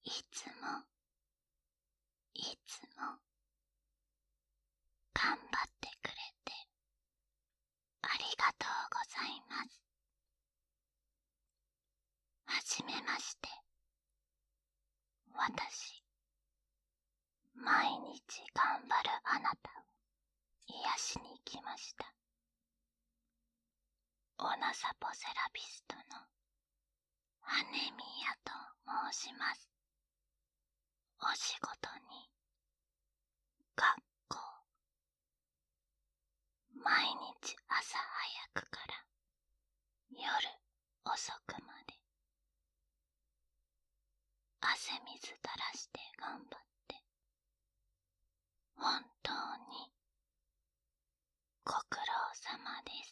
つもいつも頑張ってくれてありがとうございます。はじめまして。私、毎日頑張るあなたを癒しに来ました。オナサポセラピストの羽宮と申します。お仕事に、学校、毎日朝早くから夜遅くまで汗水垂らして頑張って本当にご苦労様です。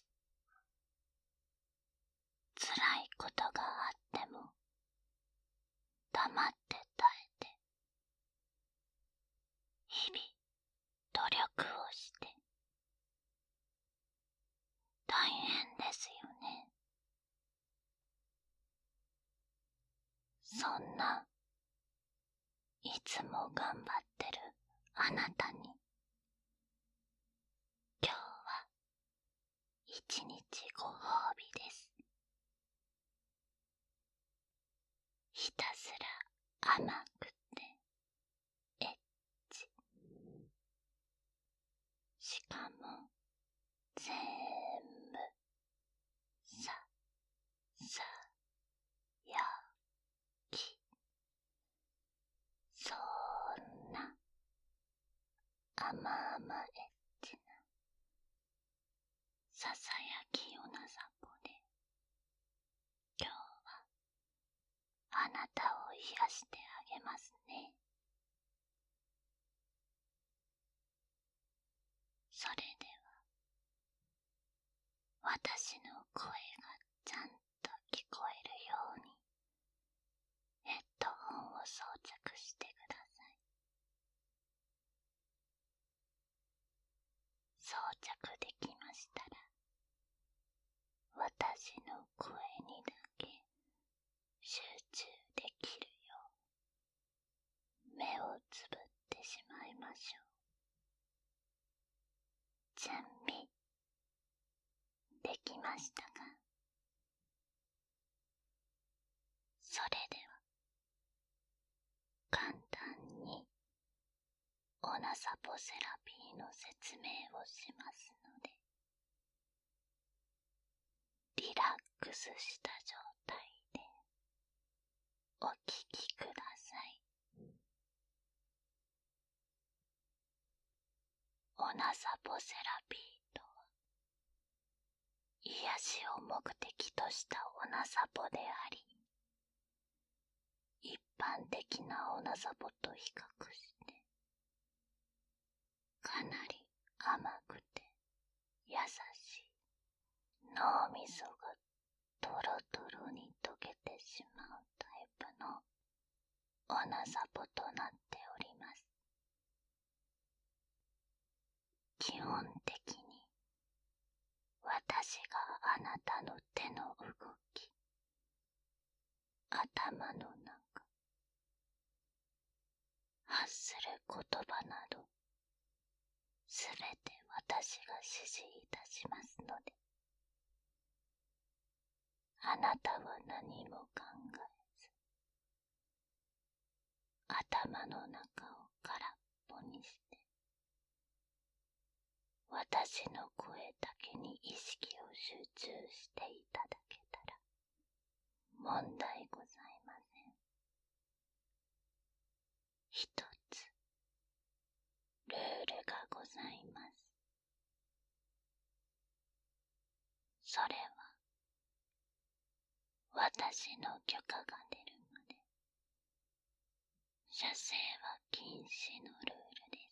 辛いことがあっても黙って耐えて日々努力をして大変ですよね。そんないつも頑張ってるあなたに今日は一日ご褒美です。ひたすら甘くてエッチ、しかも全部ささやき、そんな甘々エッチなささやきおなさぽで今日はあなたを癒してあげますね。それでは私の声がちゃんと聞こえるようにヘッドホンを装着してください。装着できましたら私の声にだけ集中できるよう目をつぶってしまいましょう。準備できましたか？それでは簡単にオナサポセラピーの説明をしますのでリラックスした状態でお聞きください。オナサポセラピーとは癒しを目的としたオナサポであり、一般的なオナサポと比較してかなり甘くて優しい脳みそがトロトロに溶けてしまうタイプのオナサポとなっております。基本的に私があなたの手の動き、頭の中、発する言葉などすべて私が指示いたしますので、あなたは何も考えず頭の中を空っぽにして私の声だけに意識を集中していただけたら問題ございません。一つルールがございます。それは私の許可が出るまで射精は禁止のルールです。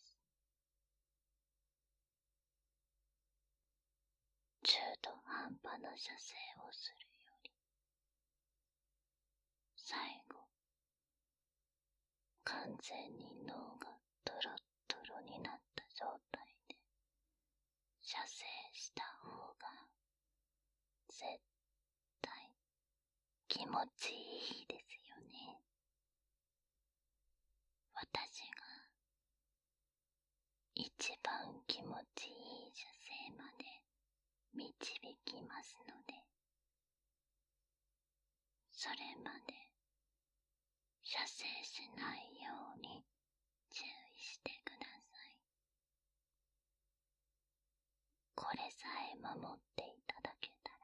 中途半端な射精をするより最後完全に脳がトロットロになった状態で射精した方が絶対気持ちいいですよね。 きますので、それまで射精しないように注意してください。これさえ守っていただけたら、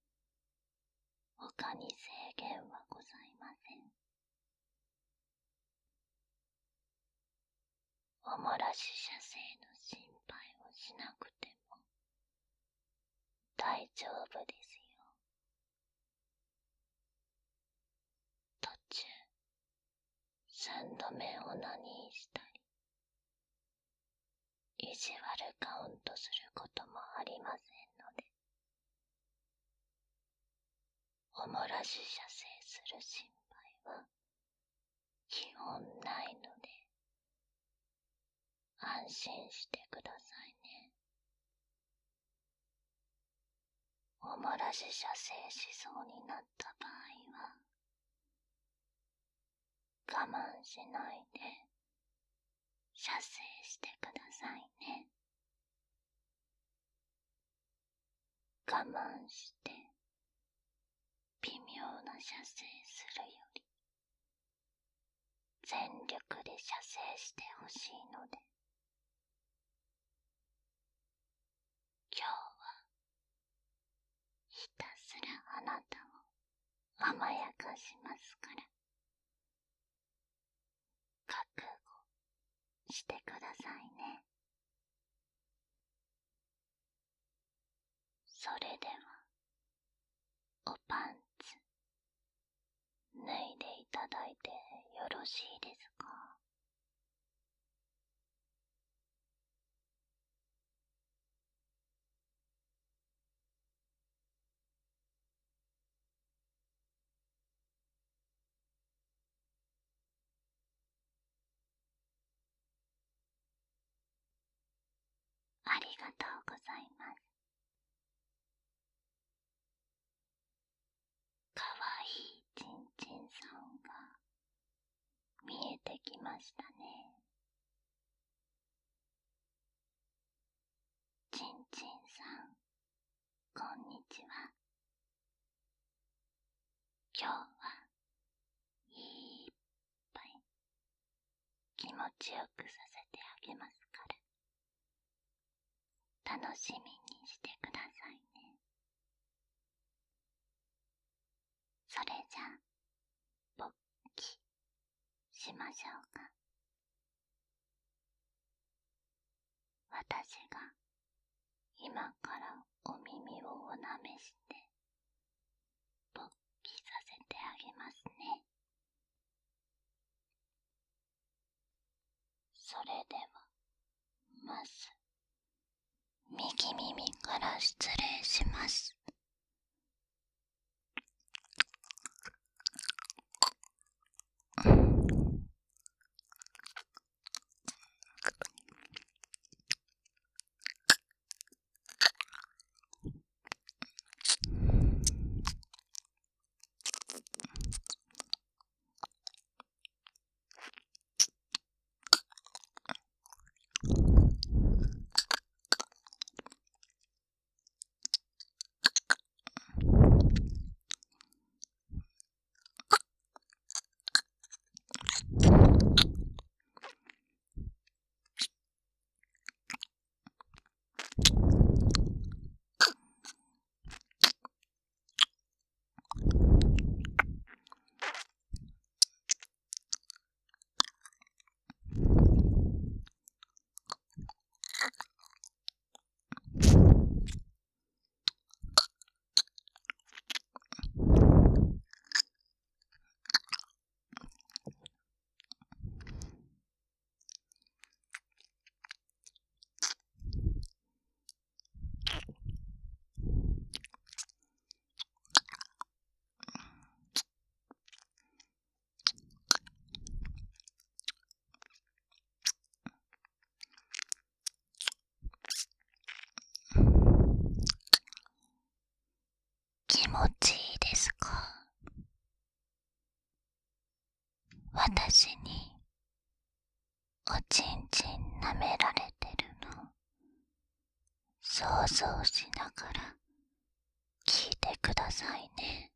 他に制限はございません。おもらし射精の心配をしなくても大丈夫ですよ。途中、3度目オナニーしたり、意地悪カウントすることもありませんので、おもらし射精する心配は基本ないので、安心してくださいね。おもらし射精しそうになった場合は、我慢しないで射精してくださいね。我慢して微妙な射精するより、全力で射精してほしいので、今日はひたすらあなたを甘やかしますから、覚悟してくださいね。それではおパンツ脱いでいただいてよろしいですか？ありがとうございます。かわいいちんちんさんが見えてきましたね。ちんちんさん、こんにちは。今日はいっぱい気持ちよくさせてあげますから、楽しみにしてくださいね。それじゃあ、勃起しましょうか。私が今からお耳をおなめして勃起させてあげますね。それではまず右耳から失礼します。気持ちいいですか？私におちんちん舐められてるの想像しながらてくださいね。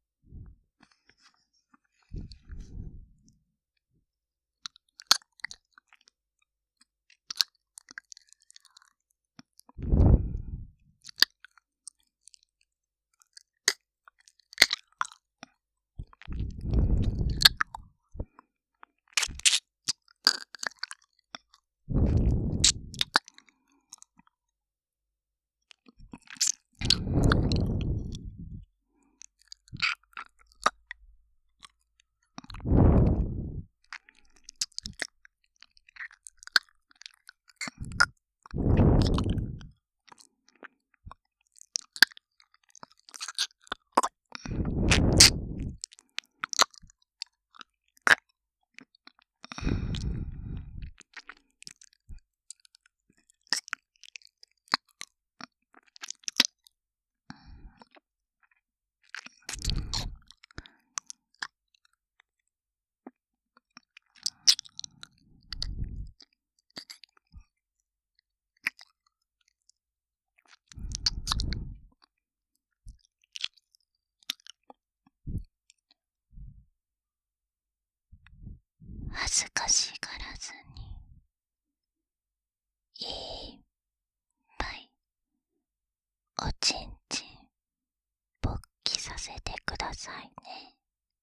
恥ずかしがらずにいっぱいおちんちん勃起させてくださいね。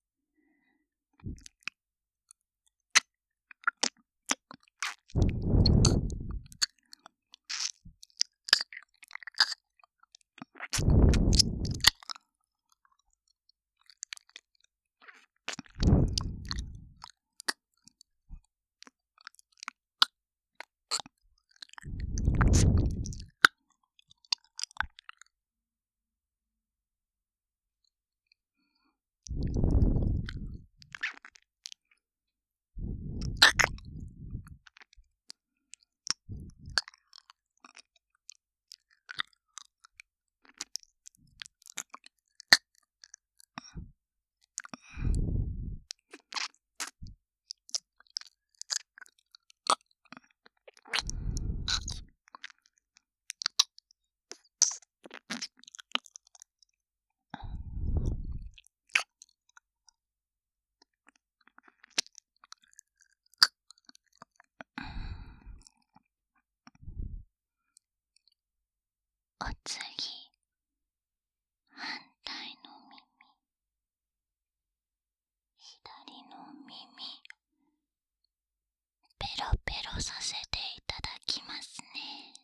お次、反対の耳、左の耳、ペロペロさせていただきますね。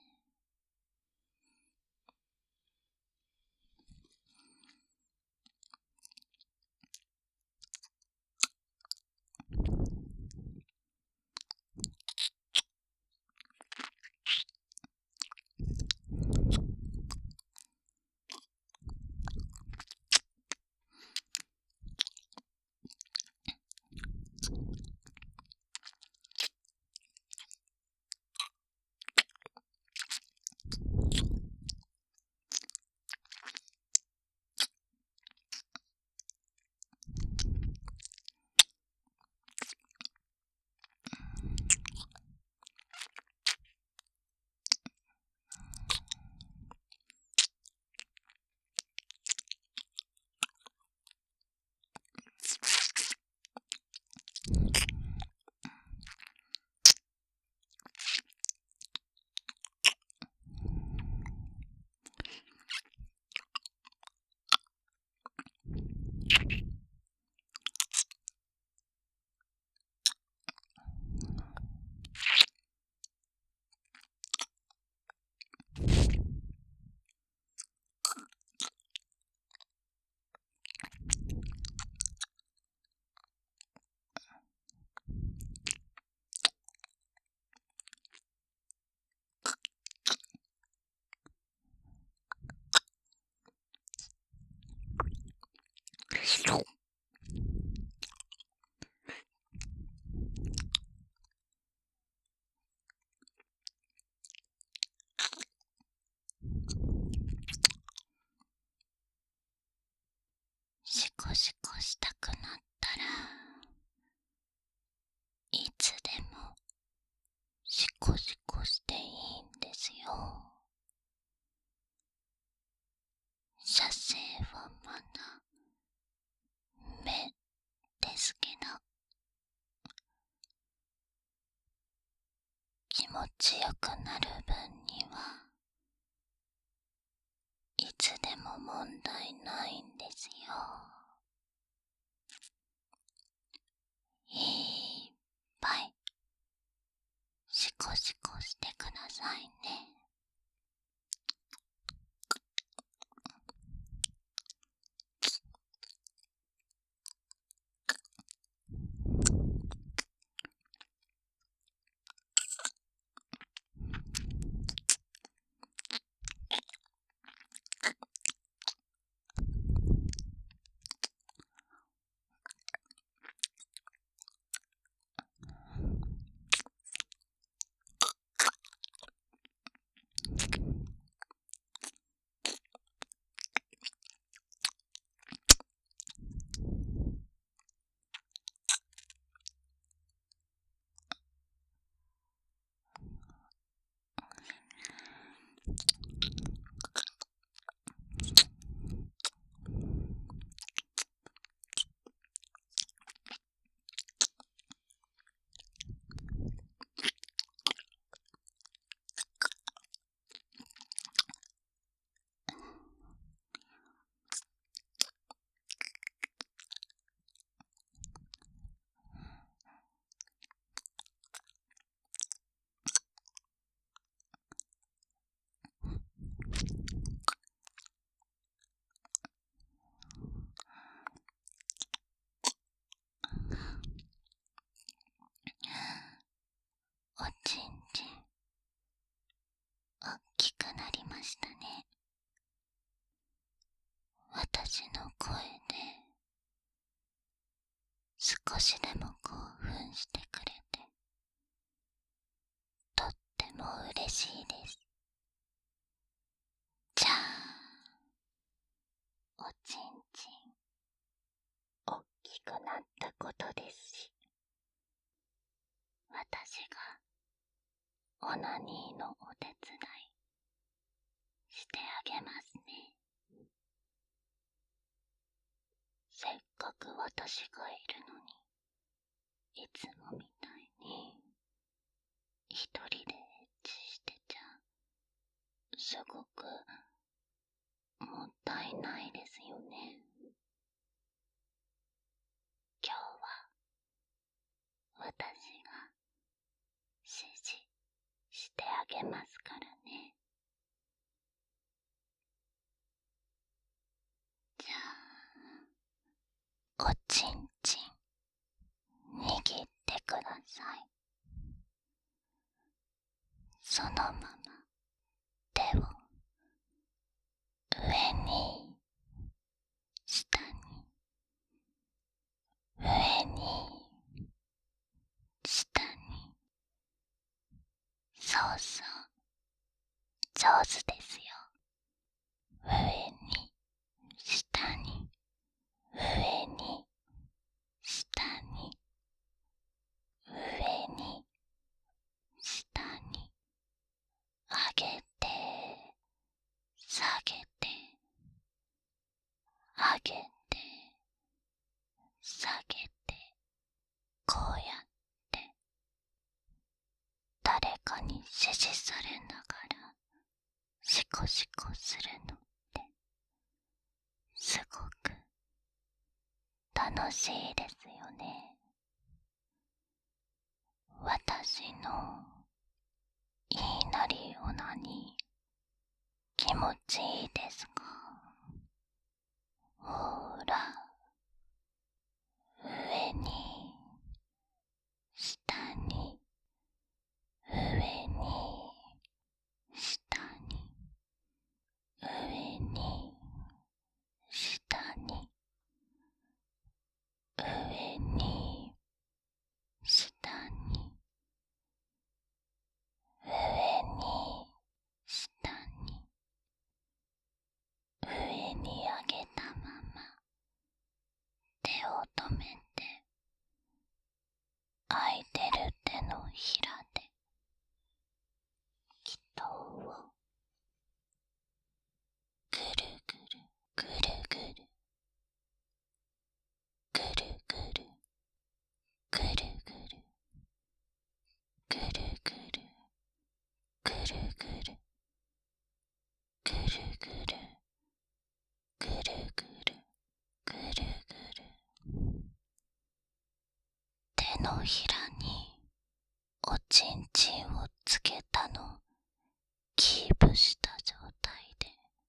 シコシコしたくなったらいつでもシコシコしていいんですよ。射精は気持ちよくなる分にはいつでも問題ないんですよ。いっぱいシコシコしてくださいね。おちんちんおっきくなりましたね。私の声で少しでも興奮してくれてとっても嬉しいです。じゃあおちんちんおっきくなったことですし、私がオナニーのお手伝いしてあげますね。せっかく私がいるのに、いつもみたいに一人でエッチしてちゃすごくもったいないですよね。今日は私が指示してあげますからね。じゃあおちんちん握ってください。そのまま手を上に下に上に下に、そうそう、上手ですよ。上に下に上に下に上に下に上げて下げて上げて下げて、こうやって誰かに指示されながらシコシコするのってすごく楽しいですよね。私の言いなりオナニー気持ちいいですか？ほら、上に下に上に下に上に下に上に下に上に下に手のひらにおちんちんをつけたのキープした状態で、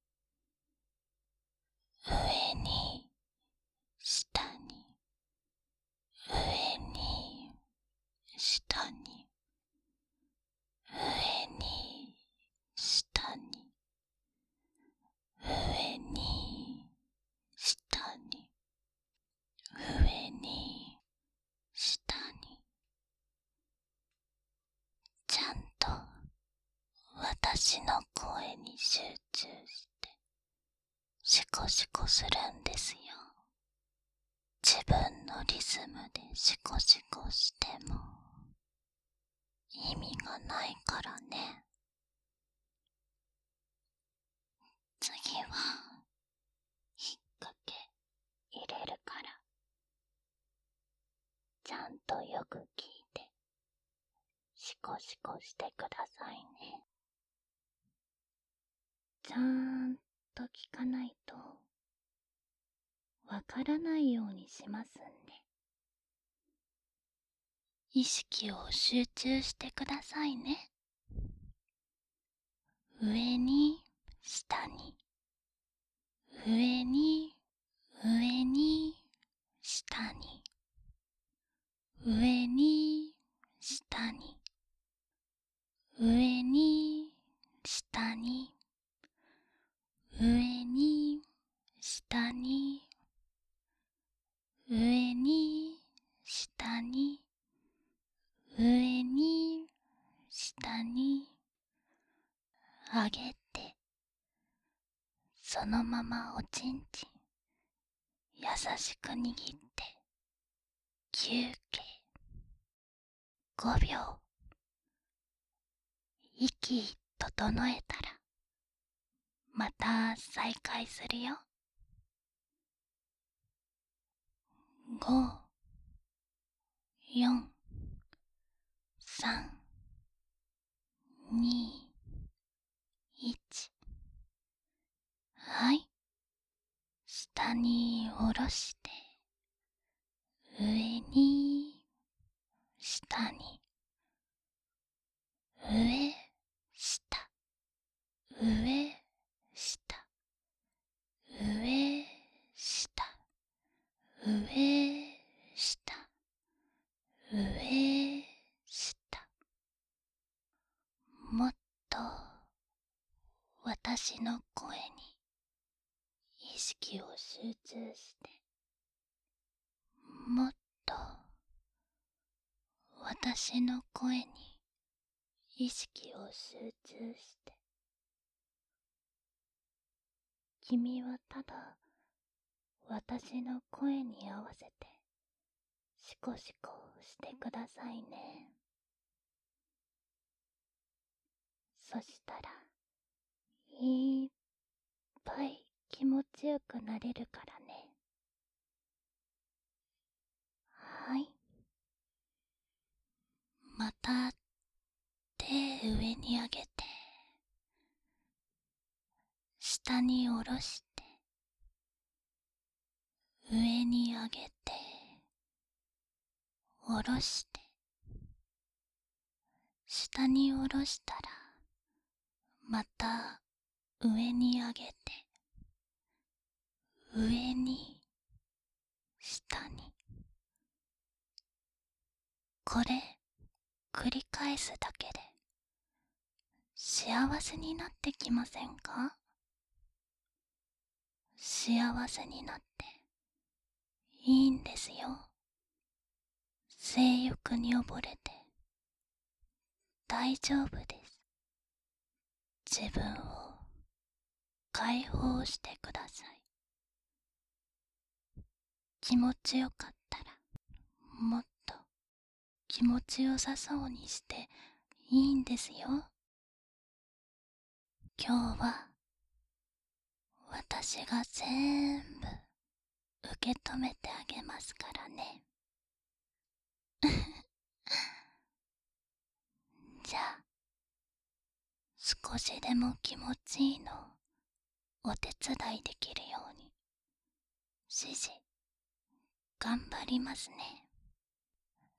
上に下に上に下に上に下に上に下に上に下に、ちゃんと私の声に集中してシコシコするんですよ。自分のリズムでシコシコしても意味がないからね。次は引っ掛け入れるから、ちゃんとよく聞いてシコシコしてくださいね。ちゃんと聞かないとわからないようにしますんで、意識を集中してくださいね。上に下に上に上に下に上に下に上に下に上に下に上に下に上に下に上げて、そのままおちんちん優しく握って休憩5秒、息整えたらまた再開するよ。5、4、3、2、1。はい。下に下ろして、上に、下に、上、下、上、下、上、下、上、下、上、下。もっと私の声に意識を集中して、もっと私の声に意識を集中して、君はただ私の声に合わせてシコシコしてくださいね。そしたらいっぱい気持ちよくなれるからね。はい。また手上に上げて、下に下ろして、上に上げて、下ろして、下に下ろしたらまた上に上げて、上に下に、これ繰り返すだけで幸せになってきませんか？幸せになっていいんですよ。性欲に溺れて大丈夫です。自分を解放してください。気持ちよかったらもっと気持ちよさそうにしていいんですよ。今日は私が全部受け止めてあげますからね。じゃあ少しでも気持ちいいのお手伝いできるように指示頑張りますね。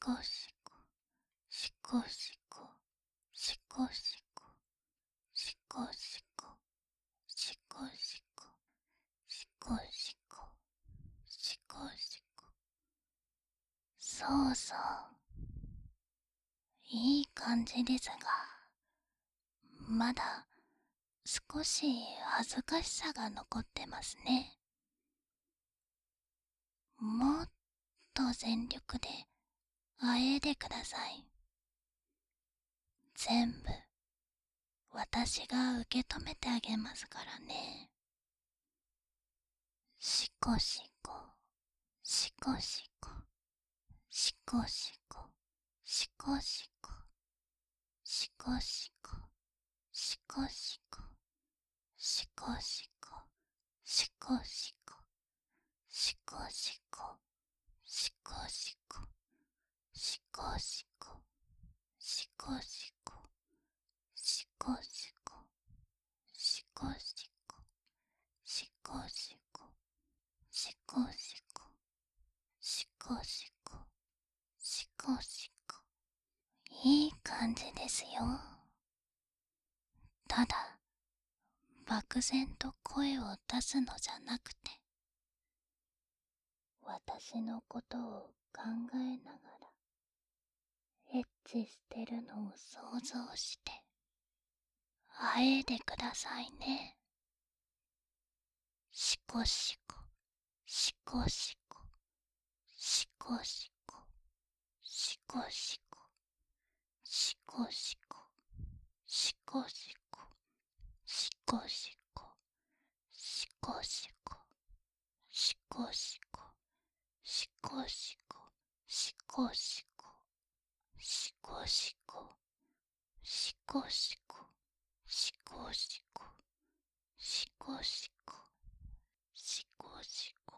こしこ、しこしこ、しこしこ、しこしこ、しこしこ、しこしこ、しこしこ。そうそう。いい感じですが、まだ少し恥ずかしさが残ってますね。もっと全力であえいでください。全部私が受け止めてあげますからね。しこしこ、しこしこ、しこしこ、しこしこ、しこしこ、しこしこ、しこしこ、しこしこ、しこしこ、しこしこ、しこしこ、しこしこ、しこしこ、しこしこ、しこしこ、しこしこ、しこしこ、しこしこ。いい感じですよ。ただ、漠然と声を出すのじゃなくて、私のことを考えながら、エッチしてるのを想像して、あえいでくださいね。しこしこ、しこしこ、しこしこ、しこしこ、しこしこ、しこしこ、しこしこ、しこしこ、しこしこ、しこしこ、しこしこ、しこしこ、しこしこ、しこしこ、しこしこ、しこしこ、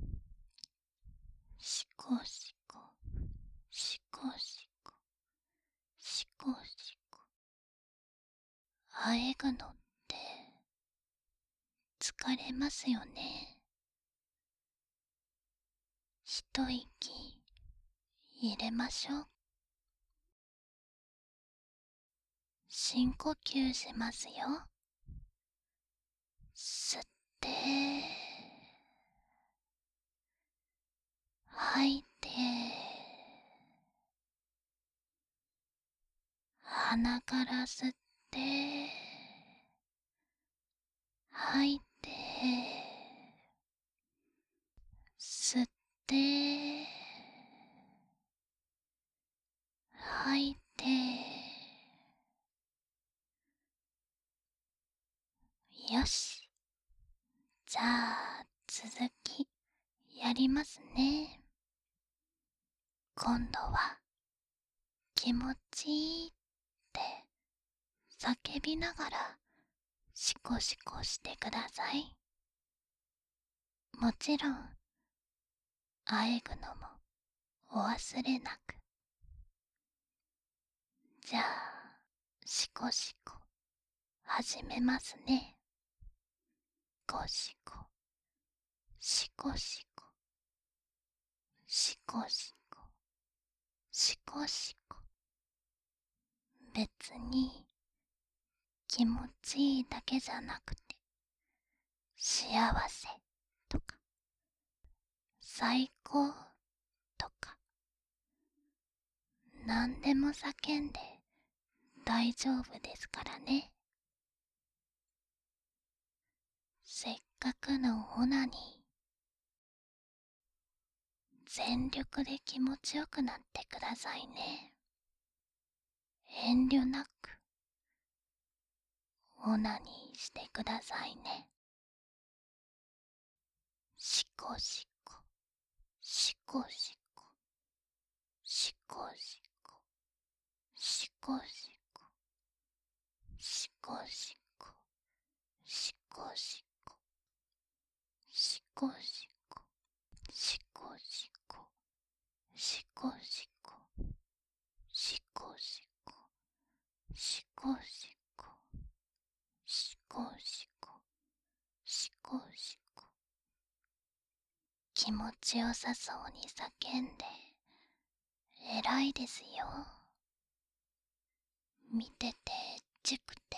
しこしこ、しこしこ、しこしこ。あえぐのって疲れますよね。一息入れましょう。深呼吸しますよ。吸って吐いて、鼻から吸って吐いて、吸って吐いて。よし、じゃあ続きやりますね。今度は気持ちいいって叫びながらシコシコしてください。もちろんあえぐのもお忘れなく。じゃあシコシコ始めますね。ゴシコ、シコシコ、シコシコ、シコシコ。別に気持ちいいだけじゃなくて、幸せとか最高とか何でも叫んで大丈夫ですからね。せっかくのオナニー、全力で気持ちよくなってくださいね。遠慮なくオナニーしてくださいね。シコシコ、シコシコ、シコシコ、シコシコ、シコシコ、シコシコ、シコシコ、シコシコ、シコシコ、シコシコ、シコシコ、シコシコ、シコシコ。気持ちよさそうに叫んで偉いですよ。見ててちくて。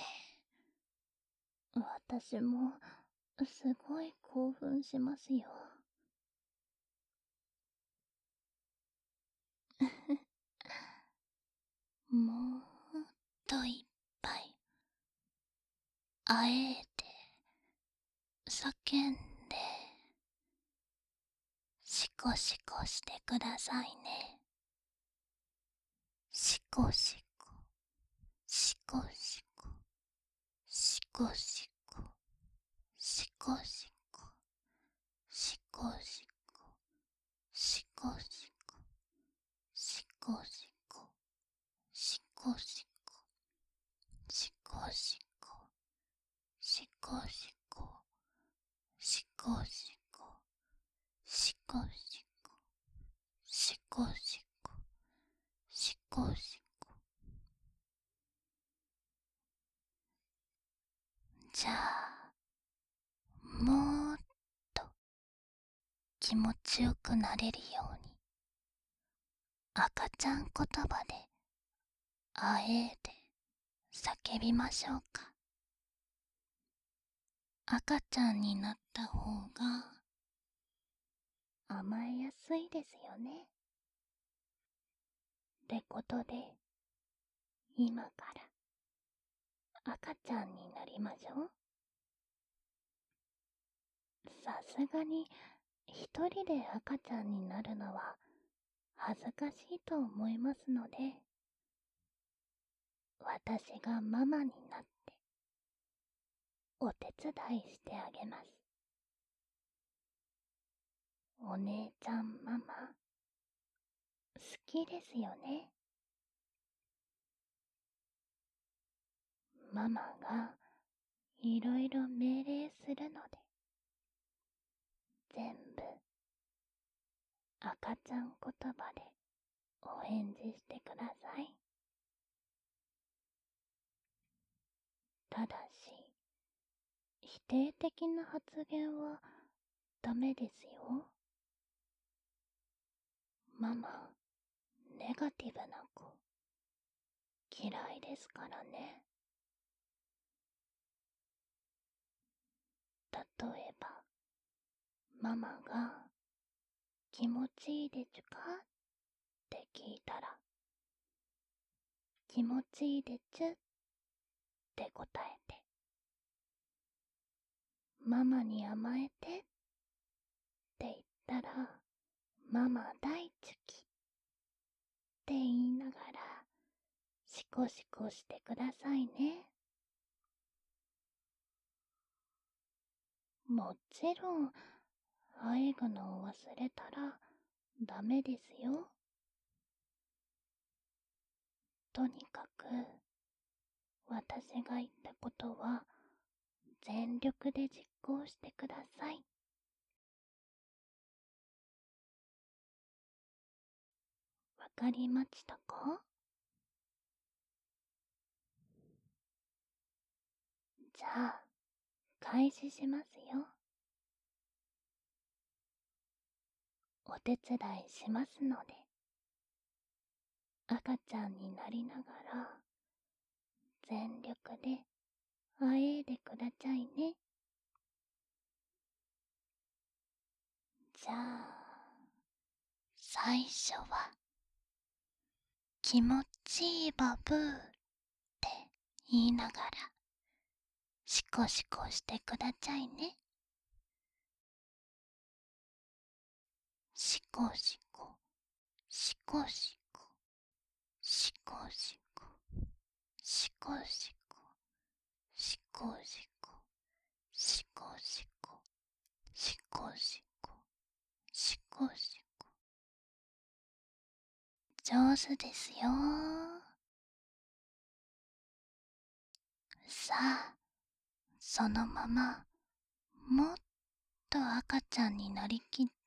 私もすごい興奮しますよ。もっといっぱい会えて叫んでシコシコしてくださいね。シコシコ、シコシコ、シコシコ、シコシコ、シコシコ、シコシコ、シコシコ、シコシコ、シコシコ、シコシコ、シコシコ、シコシコ、シコシコ、シコシコ。じゃあ、もっと気持ちよくなれるように、赤ちゃん言葉で、あえで叫びましょうか。赤ちゃんになった方が甘えやすいですよね。ってことで、今から赤ちゃんになりましょう。さすがに一人で赤ちゃんになるのは恥ずかしいと思いますので、私がママになってお手伝いしてあげます。お姉ちゃんママ、好きですよね。ママがいろいろ命令するので、全部赤ちゃん言葉でお返事してください。ただし、否定的な発言はダメですよ。ママ、ネガティブな子、嫌いですからね。例えば、ママが気持ちいいでちゅかって聞いたら、気持ちいいでちゅって答えて、ママに甘えてって言ったら、ママ大好きって言いながら、シコシコしてくださいね。もちろん、あえぐのを忘れたらダメですよ。とにかく、私が言ったことは全力で実行してください。わかりましたか？じゃあ、開始しますよ。お手伝いしますので、赤ちゃんになりながら、全力であえいでくだちゃいね。じゃあ、最初は、気持ちいいバブーって言いながら、シコシコしてくだちゃいね。シコシコ、シコシコ、シコシコ、シコシコ、シコシコ、シコシコ、シコシコ、シコシコ。上手ですよ。さあ、そのまま、もっと赤ちゃんになりきって、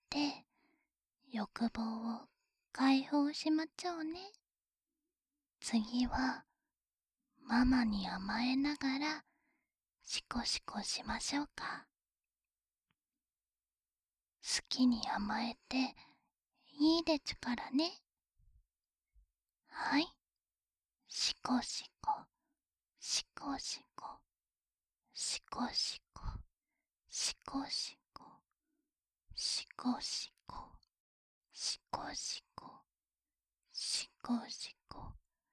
欲望を解放しまちょうね。次は、ママに甘えながら、シコシコしましょうか。好きに甘えていいでちゅからね。 こしこ、しこしこ、しこしこ、しこしこ、しこしこ、しこしこ、しこしこ。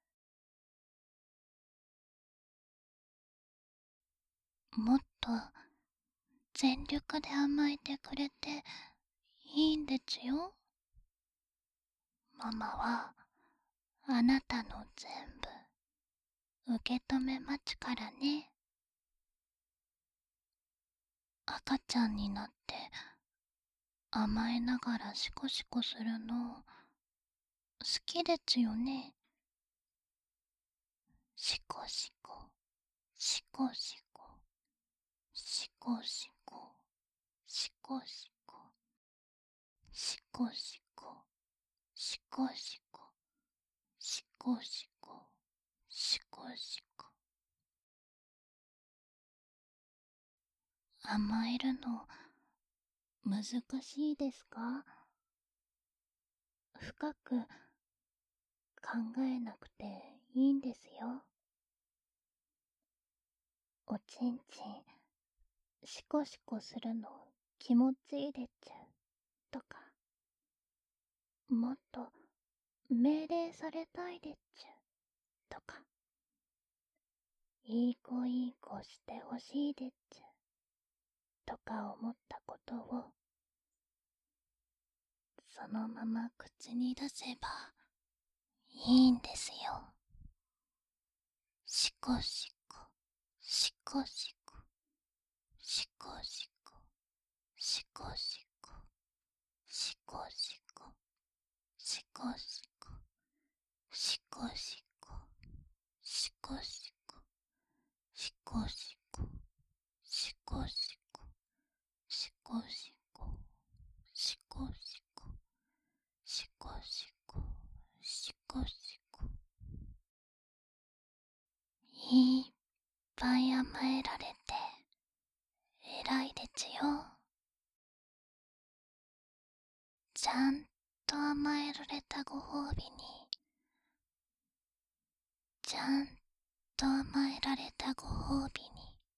もっと全力で甘えてくれていいんですよ。ママはあなたの全部受け止めますからね。赤ちゃんになって甘えながらシコシコするの好きですよね。シコシコ、シコシコ、シコシコ、シコシコ、シコシコ、シコシコ、シコシコ、シコシコ。甘えるの難しいですか？深く考えなくていいんですよ。おちんちんシコシコするの気持ちいいでっちゅとか、もっと命令されたいでっちゅとか、いい子いい子してほしいでっちゅとか思ったことをそのまま口に出せばいいんですよ。シコシコ、シコシコ、シコシコ、シコシコ、シコシコ、シコシコ、シコシコ、シコシコ、シコシコ、シコシコ、シコシコ、シコシコ、シコシコ、シコシコ。いっぱい甘えられて偉いですよ。ちゃんと甘えられたご褒美に、ちゃんと甘えられたご褒美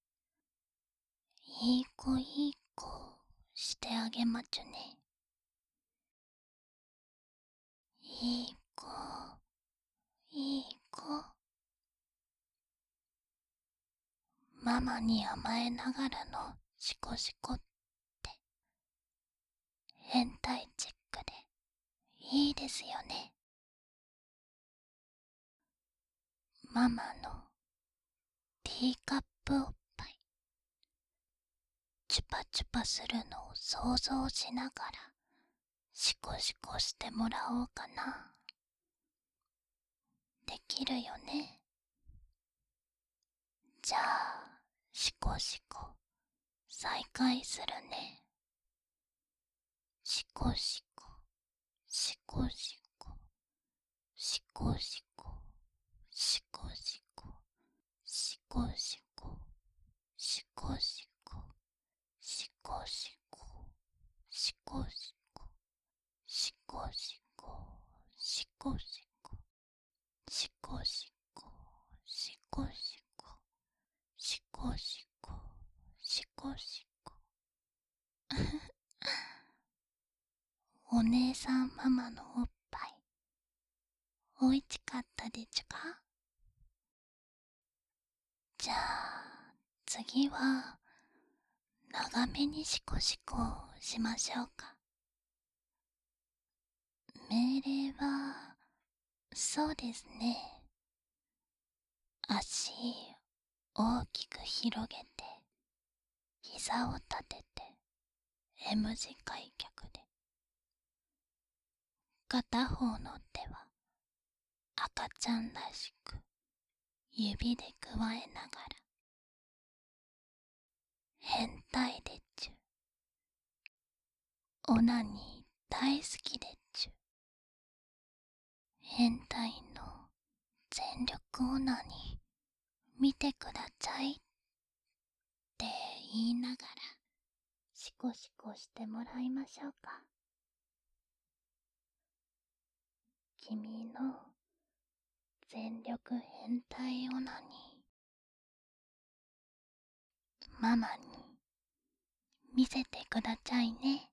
に、いい子いい子してあげまちゅね。いい子、いい子。ママに甘えながらのシコシコって変態チックでいいですよね。ママのティーカップおっぱいチュパチュパするのを想像しながらシコシコしてもらおうかな。できるよね。じゃあシコシコ再開するね。シコシコ、シコシコ、シコシコ、シコシコ、シコシコ、シコシコ、シコシコ、シコシコ、シコシコ、シコシコ、シコシコ、シコシコ、シコシコ、シコシコ。お姉さんママのおっぱいおいしかったでちゅか？じゃあ次は長めにシコシコしましょうか。命令はそうですね。足大きく広げて膝を立てて M 字開脚で、片方の手は赤ちゃんらしく指でくわえながら、変態でっちゅ、オナニー大好きでっちゅ、変態の全力オナニー見てくださいって言いながらシコシコしてもらいましょうか。君の全力変態オナニー、ママに見せてくださいね。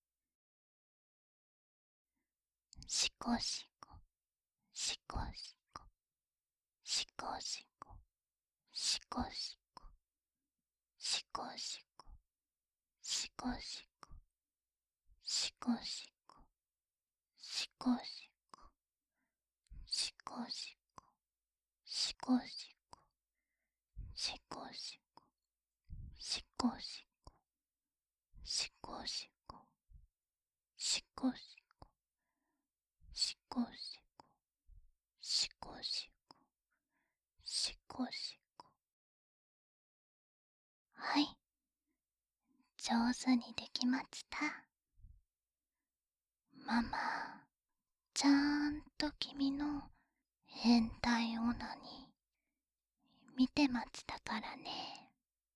シコシコ、シコシコ、シコシコ、シコシコ、シコシコ、シコシコ、シコシコ、シコシコ、シコシコ、シコシコ、シコシコ、シコシコ、シコシコ、シコシコ、シコシコ、シコシコ、シコシコ。はい、上手にできました。ママ、ちゃんと君の変態オナニー見てましたからね。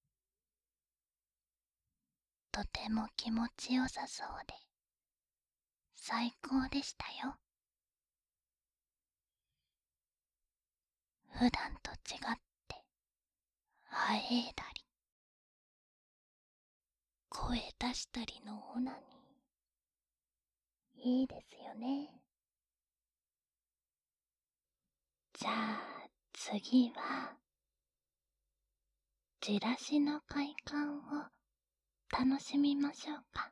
とても気持ちよさそうで最高でしたよ。普段と違ってあえいだり声出したりのオナニーいいですよね。じゃあ次はじらしの快感を楽しみましょうか。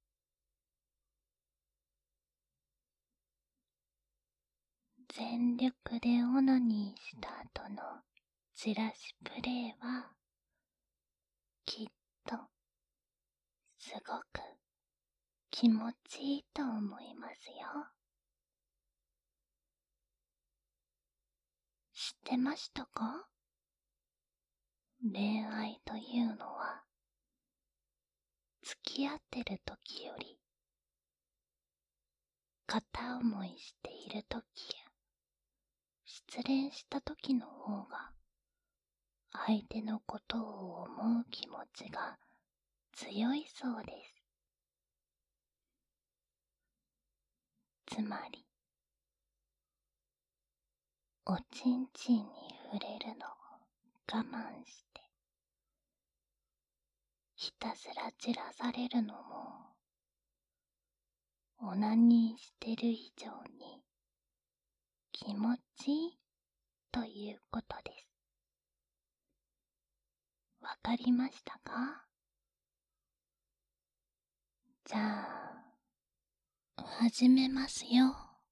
全力でオナニーした後のじらしプレイはきっとすごく気持ちいいと思いますよ。知ってましたか？恋愛というのは付き合ってる時より片思いしている時や失恋した時の方が相手のことを思う気持ちが強いそうです。つまりおちんちんに触れるのを我慢してひたすら散らされるのもオナニーしてる以上に気持ちいいということです。わかりましたか？じゃあ始めますよ。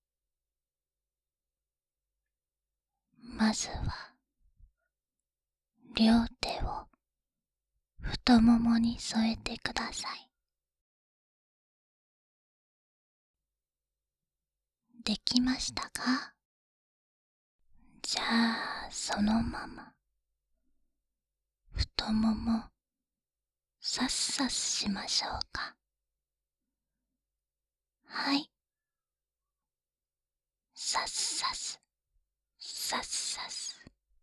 まずは両手を太ももに添えてください。できましたか？じゃあそのまま太ももさっさっしましょうか。はい、さっさす、さっさす、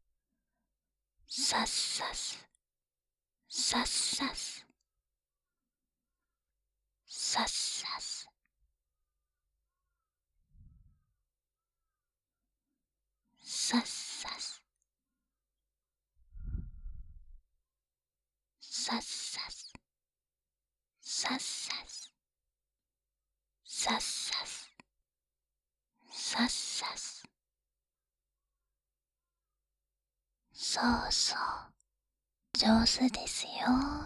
さっさす、さっさす、さっさす、さっさす、さっさす、さっさす、さっさす、さっさす。そうそう、上手ですよ。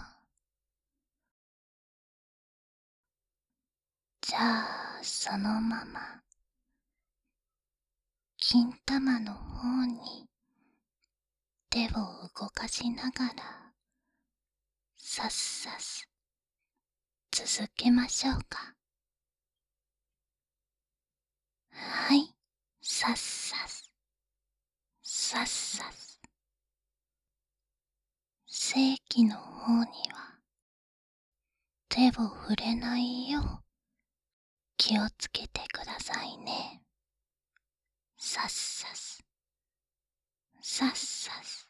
じゃあそのまま金玉の方に手を動かしながらさっさす続けましょうか。はい、さっさす、さっさす。正規の方には手を触れないよう気をつけてくださいね。さっさす、さっさす。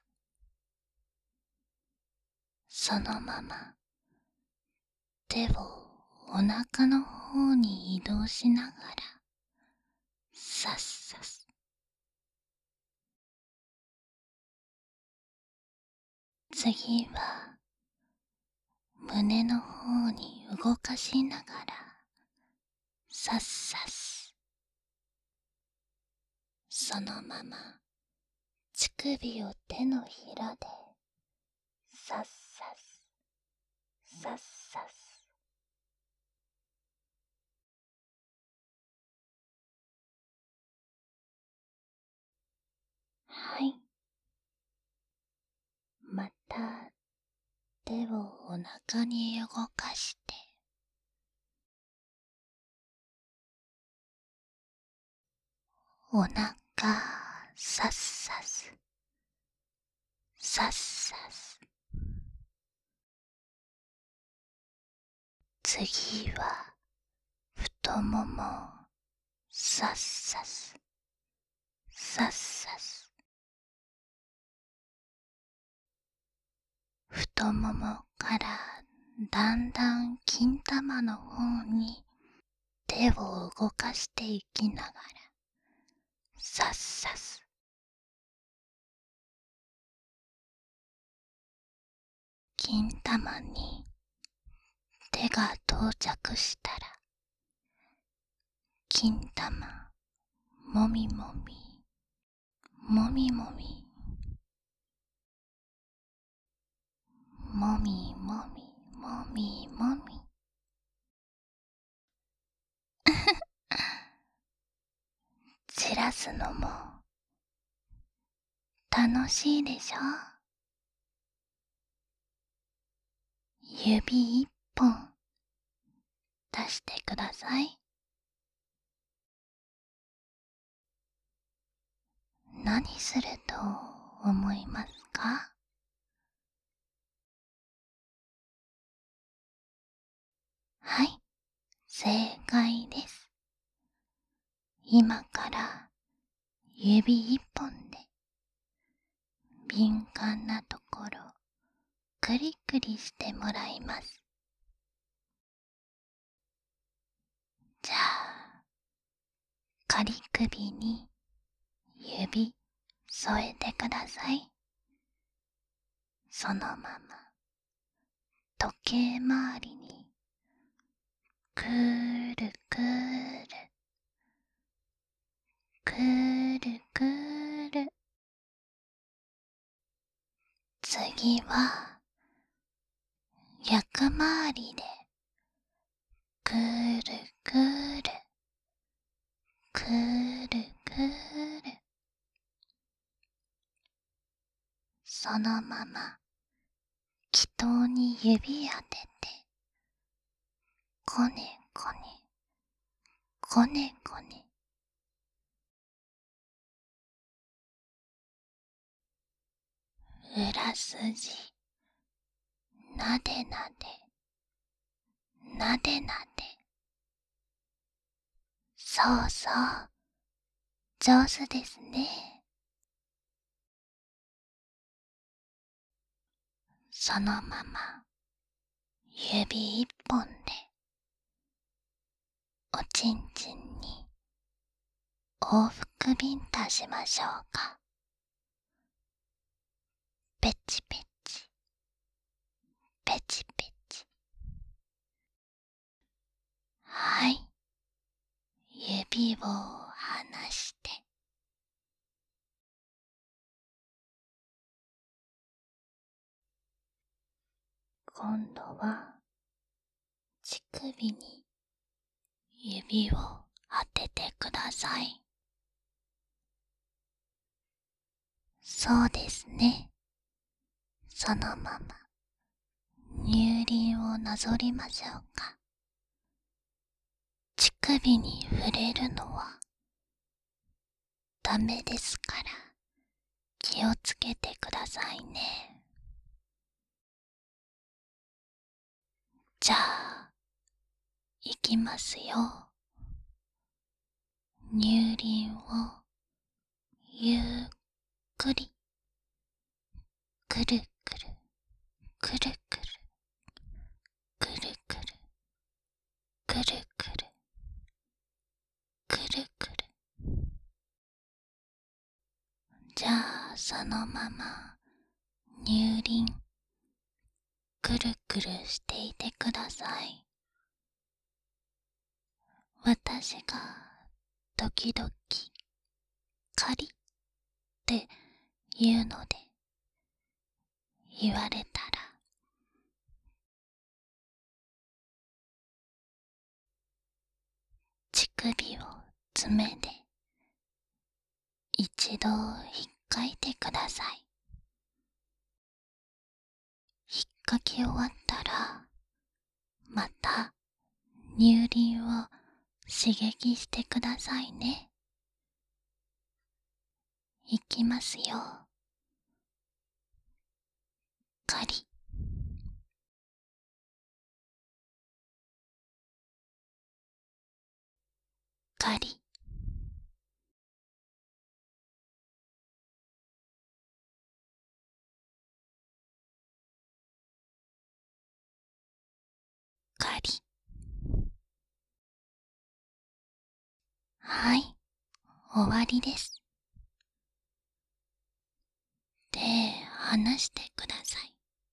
そのまま手をお腹の方に移動しながらさっさす、 次は胸の方に動かしながらさっさす。そのまま乳首を手のひらでさっさすさっさす。はい。また手をお腹に動かしてお腹さっさすさっさす。次は太ももさっさすさっさす。太ももからだんだん金玉の方に手を動かしていきながらさっさす。金玉に手が到着したら金玉もみもみもみもみもみもみもみもみ散らすのも楽しいでしょ。指一本出してください。何すると思いますか？はい、正解です。今から指一本で敏感なところクリクリしてもらいます。じゃあ仮首に指添えてください。そのまま時計回りにくるくるくるくる。次は逆回りでくるくるくるくる。そのまま気筒に指当ててこねこねこねこね。裏筋なでなでなでなで。そうそう、上手ですね。そのまま指一本でおちんちんに往復ビンタしましょうか。ペチペチペチペチ。はい、指を離して今度は乳首に指を当ててください。そうですね。そのまま乳輪をなぞりましょうか。乳首に触れるのはダメですから気をつけてくださいね。じゃあいきますよ。乳輪をゆっくりくるくるくるくるくるくるくるくるくるくる。じゃあそのまま乳輪くるくるしていてください。私が時々カリって言うので、言われたら乳首を爪で一度引っかいてください。引っかき終わったらまた乳輪を刺激してくださいね。いきますよ。カリカリカリ。はい、終わりです。手離してください。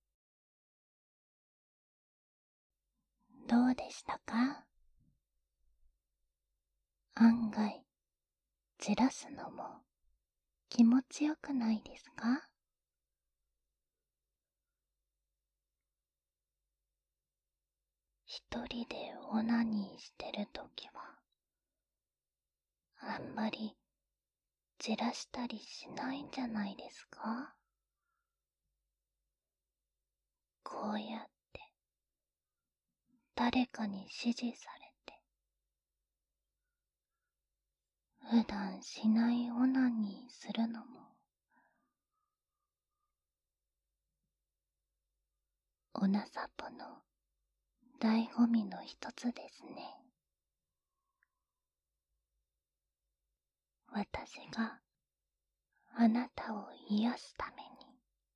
どうでしたか？案外じらすのも気持ちよくないですか？一人でオナニーしてるときはあんまりじらしたりしないんじゃないですか？こうやって誰かに指示されて普段しないオナニーするのもおなさぽの醍醐味の一つですね。私があなたを癒すために、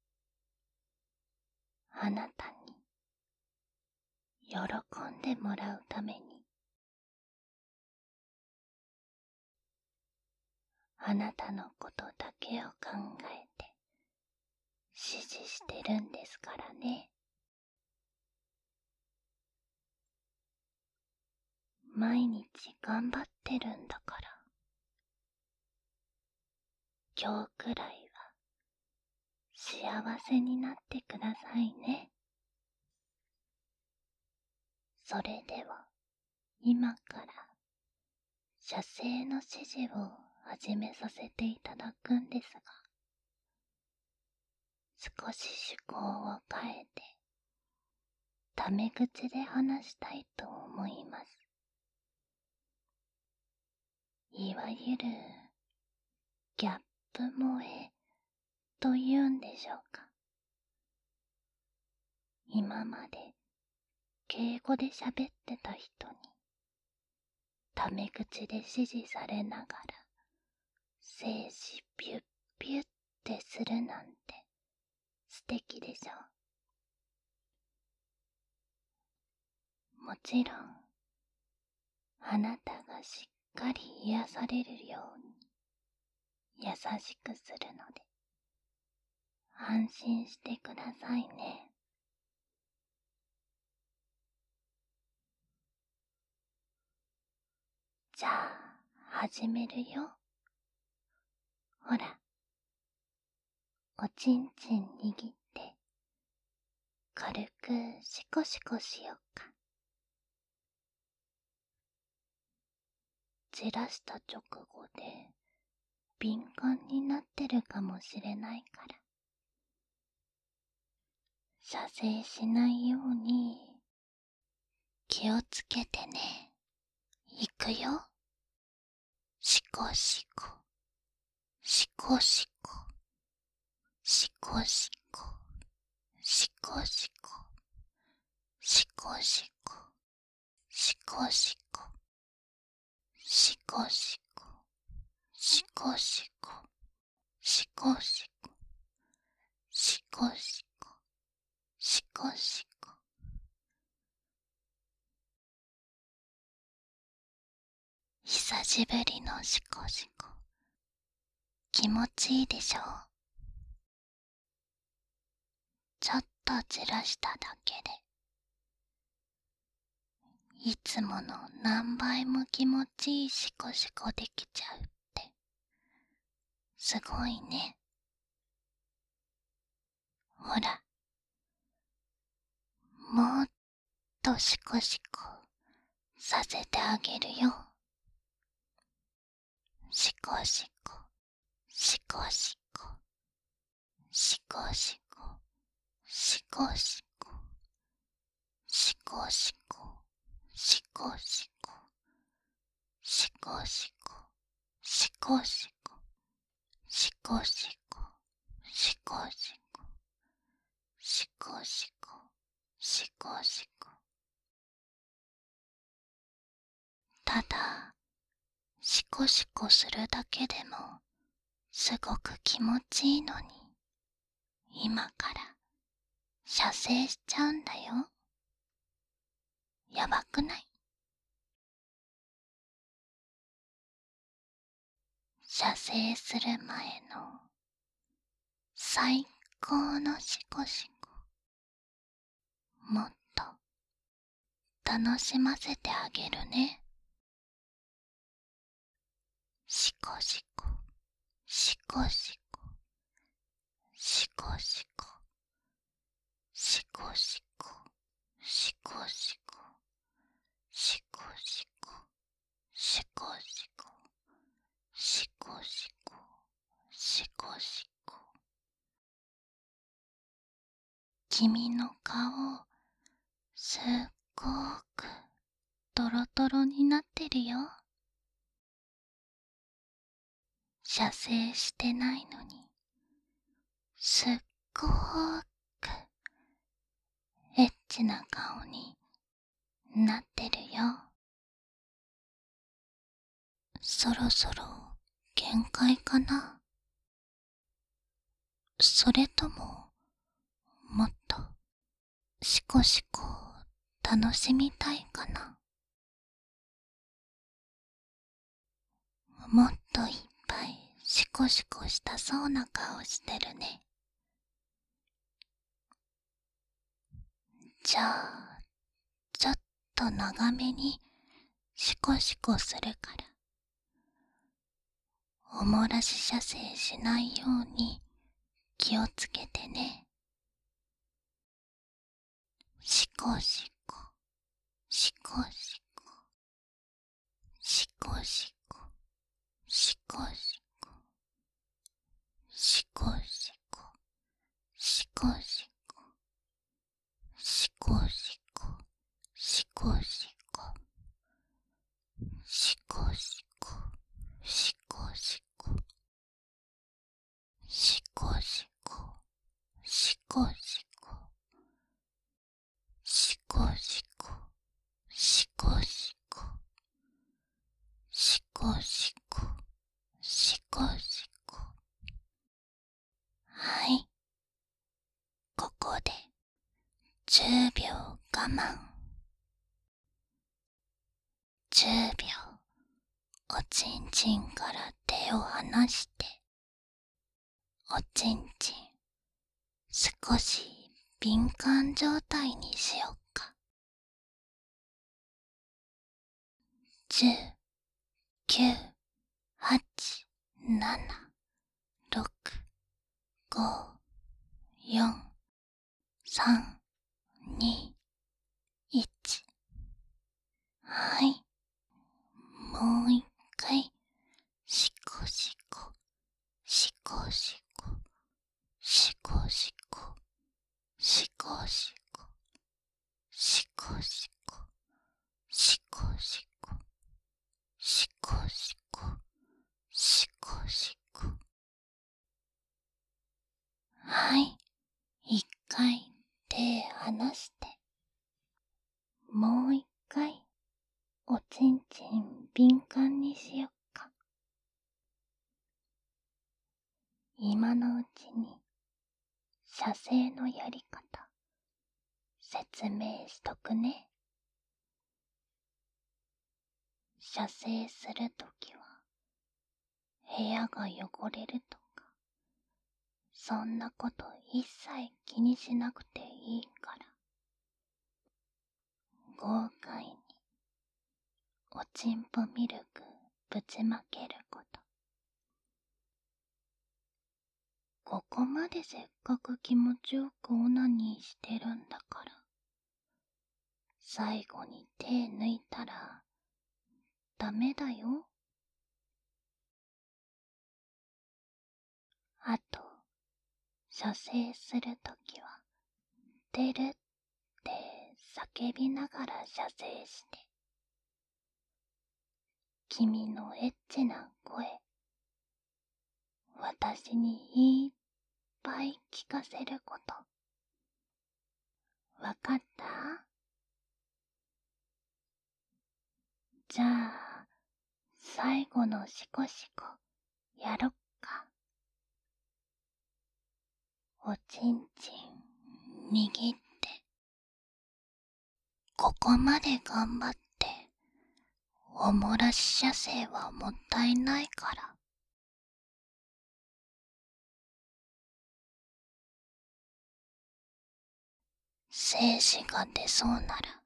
あなたに喜んでもらうために、あなたのことだけを考えて指示してるんですからね。毎日頑張ってるんだから、今日くらいは幸せになってくださいね。それでは今から射精の指示を始めさせていただくんですが、少し趣向を変えてタメ口で話したいと思います。いわゆるギャップ萌えというんでしょうか。今まで敬語で喋ってた人にタメ口で指示されながら精子ピュッピュッってするなんて素敵でしょう。もちろんあなたがしっかり癒されるように優しくするので安心してくださいね。じゃあ始めるよ。ほら、おちんちん握って軽くシコシコしよっか。じらした直後で敏感になってるかもしれないから、射精しないように気をつけてね。いくよ。シコシコ、シコシコ、シコシコ、シコシコ、シコシコ、シコシコ、シコシコ、シコシコ、シコシコ、シコシコ、シコシコ。久しぶりのシコシコ、気持ちいいでしょう。ちょっとじらしただけで、いつもの何倍も気持ちいいシコシコできちゃうって、すごいね。ほら、もっとシコシコさせてあげるよ。シコシコ、シコシコ、シコシコ、シコシコ、シコシコ、シコシコ、シコシコ、シコシコ、シコシコ、シコシコ、シコシコ、シコシコ。ただ、シコシコするだけでもすごく気持ちいいのに、今から射精しちゃうんだよ。やばくない？射精する前の最高のシコシコ、もっと楽しませてあげるね。シコシコ、シコシコ、シコシコ、シコシコ、シコシコ、シコシコ、シコシコ、シコシコ、シコシコ。君の顔、すっごくトロトロになってるよ。射精してないのに、すっごーくエッチな顔になってるよ。そろそろ限界かな？それとも、もっとシコシコ楽しみたいかな？もっといっぱいシコシコしたそうな顔してるね。じゃあ、ちょっと長めにシコシコするから、おもらし射精しないように気をつけてね。シコシコ、シコシコ、シコシコ、シコシコ、シコシコ、シコシコ、シコシコ、シコシコ、シコシコ、シコシコ、シコシコ、シコシコ、シコシコ、シコシコ、シコシコ、シコシコ。はい、ここで10秒我慢。10秒、おちんちんから手を離して、おちんちん少し敏感状態にしよっか。10、9、8、7、6、5、4、3、2、1。はい。もう一回、シコシコ、シコシコ、シコシコ、シコシコ、シコシコ、シコシコ、シコシコ、シコシコ。はい。一回手離して、もう一回おちんちん敏感にしよっか。今のうちに射精のやり方説明しとくね。射精するときは部屋が汚れるとかそんなこと一切気にしなくていいから、豪快におちんぽミルクぶちまけること。ここまでせっかく気持ちよくオナニーしてるんだから、最後に手抜いたらダメだよ。あと、射精するときは、出るって叫びながら射精して、君のエッチな声、私にいっぱい聞かせること。わかった？じゃあ、最後のシコシコ、やろっか。おちんちん、握って。ここまで頑張って、おもらし射精はもったいないから。精子が出そうなら、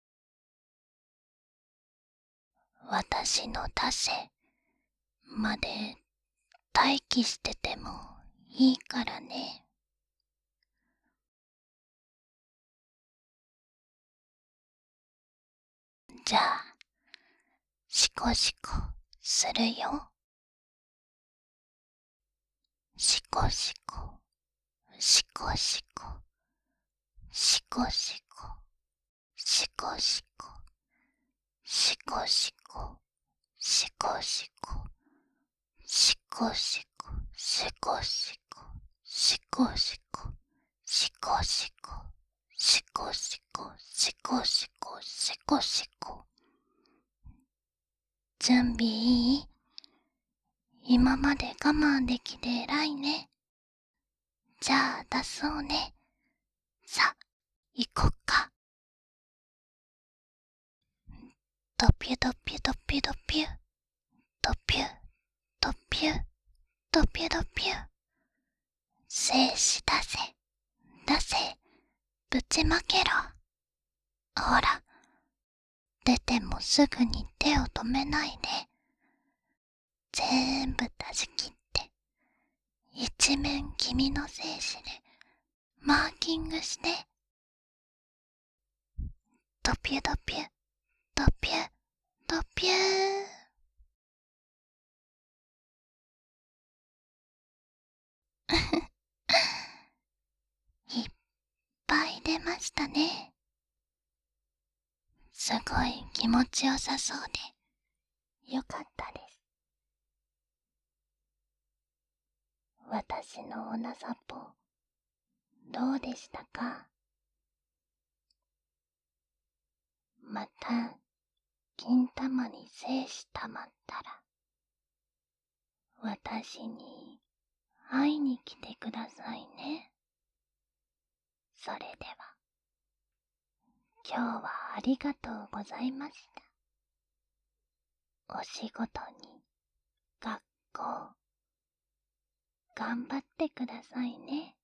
私の出せまで待機しててもいいからね。じゃあ、シコシコするよ。シコシコ、シコシコ、シコシコ、シコシコ、シコシコ、シコシコ、シコシコ、シコシコ、シコシコ、シコシコ、シコシコ、シコシコ、シコシコ。準備いい？今まで我慢できて偉いね。じゃあ出そうね。さ、行こっか。ドピュドピュドピュドピュ、ドピュ、ドピュ、ドピュドピュ。精子出せ、出せ、ぶちまけろ。ほら、出てもすぐに手を止めないで。全部出し切って、一面君の精子でマーキングして。ドピュドピュ、ドピュ、ドピュー。いっぱい出ましたね。すごい気持ちよさそうでよかったです。私のおなさぽどうでしたか？また金玉に精子たまったら私に会いに来てくださいね。それでは今日はありがとうございました。お仕事に学校頑張ってくださいね。